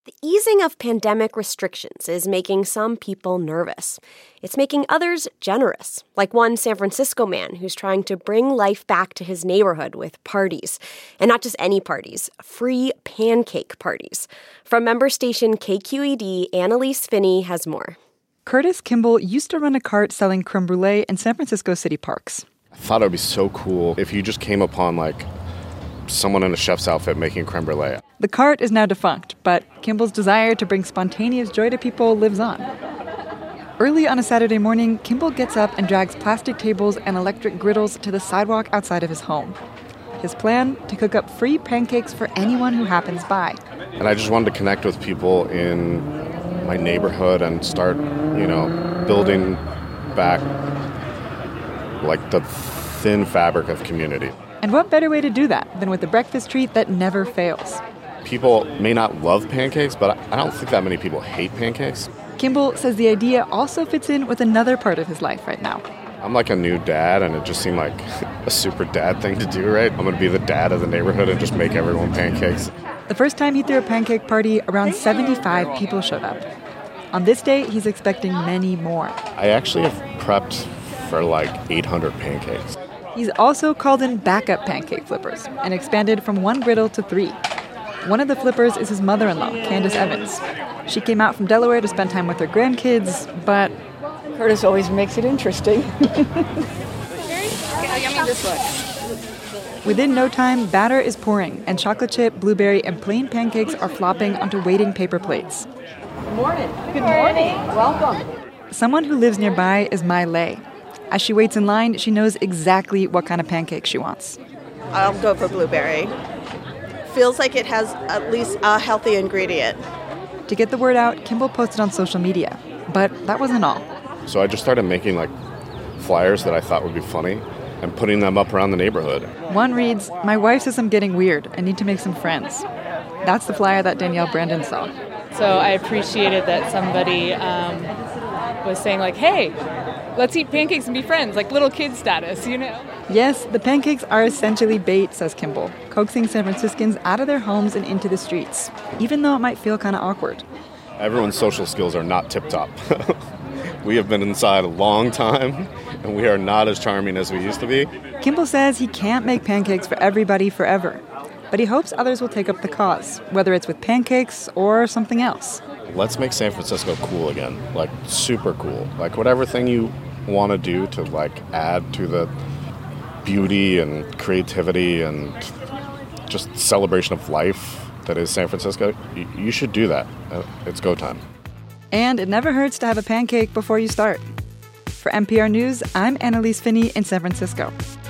The easing of pandemic restrictions is making some people nervous. It's making others generous, like one San Francisco man who's trying to bring life back to his neighborhood with parties. And not just any parties, free pancake parties. From member station KQED, Annalise Finney has more. Curtis Kimball used to run a cart selling creme brulee in San Francisco city parks. I thought it would be so cool if you just came upon, someone in a chef's outfit making creme brulee. The cart is now defunct, but Kimball's desire to bring spontaneous joy to people lives on. Early on a Saturday morning, Kimball gets up and drags plastic tables and electric griddles to the sidewalk outside of his home. His plan? To cook up free pancakes for anyone who happens by. And I just wanted to connect with people in my neighborhood and start, building back the thin fabric of community. And what better way to do that than with a breakfast treat that never fails? People may not love pancakes, but I don't think that many people hate pancakes. Kimball says the idea also fits in with another part of his life right now. I'm like a new dad, and it just seemed like a super dad thing to do, right? I'm going to be the dad of the neighborhood and just make everyone pancakes. The first time he threw a pancake party, around 75 people showed up. On this day, he's expecting many more. I actually have prepped for 800 pancakes. He's also called in backup pancake flippers and expanded from 1 griddle to 3. One of the flippers is his mother-in-law, Candace Evans. She came out from Delaware to spend time with her grandkids, but Curtis always makes it interesting. Within no time, batter is pouring, and chocolate chip, blueberry, and plain pancakes are flopping onto waiting paper plates. Good morning. Good morning. Welcome. Someone who lives nearby is Mai Lei. As she waits in line, she knows exactly what kind of pancake she wants. I'll go for blueberry. Feels like it has at least a healthy ingredient. To get the word out, Kimball posted on social media. But that wasn't all. So I just started making flyers that I thought would be funny and putting them up around the neighborhood. One reads, "My wife says I'm getting weird. I need to make some friends." That's the flyer that Danielle Brandon saw. So I appreciated that somebody was saying hey, let's eat pancakes and be friends, little kid status, Yes, the pancakes are essentially bait, says Kimball, coaxing San Franciscans out of their homes and into the streets, even though it might feel kind of awkward. Everyone's social skills are not tip-top. We have been inside a long time, and we are not as charming as we used to be. Kimball says he can't make pancakes for everybody forever, but he hopes others will take up the cause, whether it's with pancakes or something else. Let's make San Francisco cool again, super cool. Whatever thing you want to do to add to the beauty and creativity and just celebration of life that is San Francisco, you should do that. It's go time. And it never hurts to have a pancake before you start. For NPR News, I'm Annalise Finney in San Francisco.